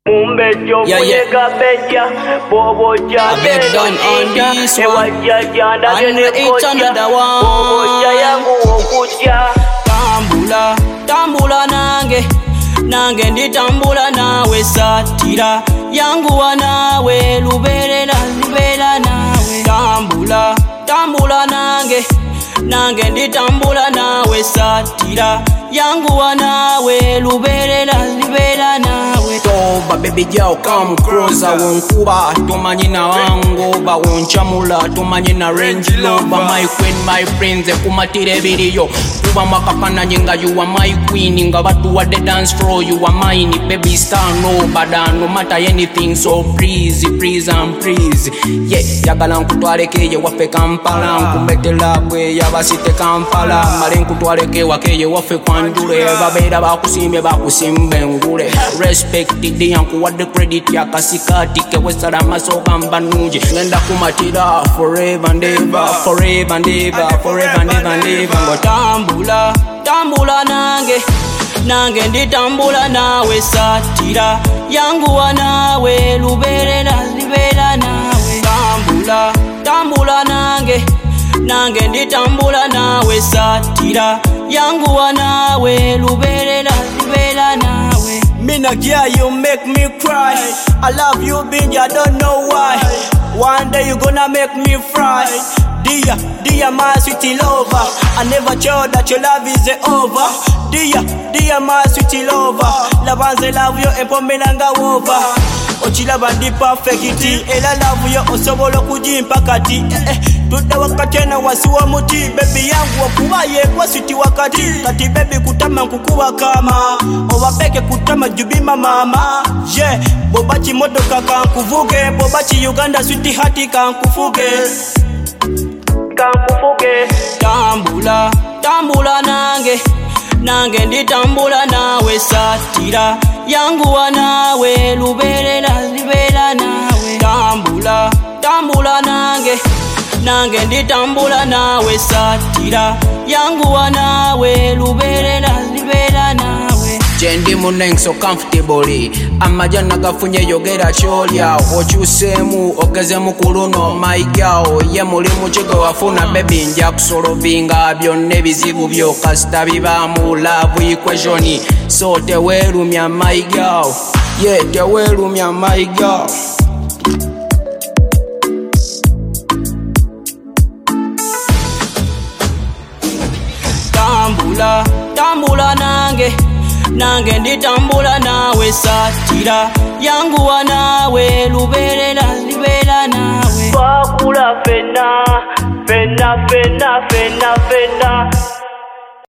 Mumbejo kunyega beja bobo jade ewa jaja ndagene koja bobo jayangu okuja tambula nange nditambula nawe satira yangu wanawe luberera nawe tambula nange nditambula nawe satira yangu wanawe luberera nawe toba baby girl come closer wonkuba tumanyi na wangu ba wonchamula tumanyi na range lover my queen my prince kumatire biriyo kuba makakana nyinga you are my queen nga batu wa the dance floor you are mine baby star no badano matter anything so please and please yeah yagala nkutwalekeye wafe Kampala nkumbetela bwe yabasite Kampala male nkutwaleke wakeye wafe kwanjule babeera bakusimbe ngule respected yanku what the credit ya kasikati ke wesala masoka mbanuje ngenda kumatira forever and ever ngo tambula nange nditambula nawe satira yangu wanawe luberera nawe tambula nange nditambula nawe satira yangu wanawe luberera nawe. Mina girl, you make me cry. I love you, binge, I don't know why. One day you gonna make me fry. Dear, my sweetie lover. I never thought that your love is over. Dear, my sweetie lover. Labanze love you, empomenanga over. Ochilaba di perfecti. Ela love you, osobolo kujimpa kati. Tuta wakati na wasiwa muti. Baby yangu wakuwaye kwa sweetie wakati. Kati baby kutama kukuwa kama. Owapeke kutama jubima mama. Yeah, bobachi moto kankuvuge. Bobachi Uganda sweetie hati kankufuge. Tambula nange nditambula nawe satira yangu wanawe luberera nawe tambula nange nditambula nawe satira yangu wanawe luberera nawe Jendi muneng so comfortably amajana gafunye yogera cholya okyusemu ogezemu kuluno my girl ye muli mukigo wafuna baby nja kusolovinga byonna ebizibu byo kasita bibamu love equation so tewerumya my girl yeah tewerumya my girl tambula nange nditambula nawe satira yangu wanawe luberera nawe Fakula fena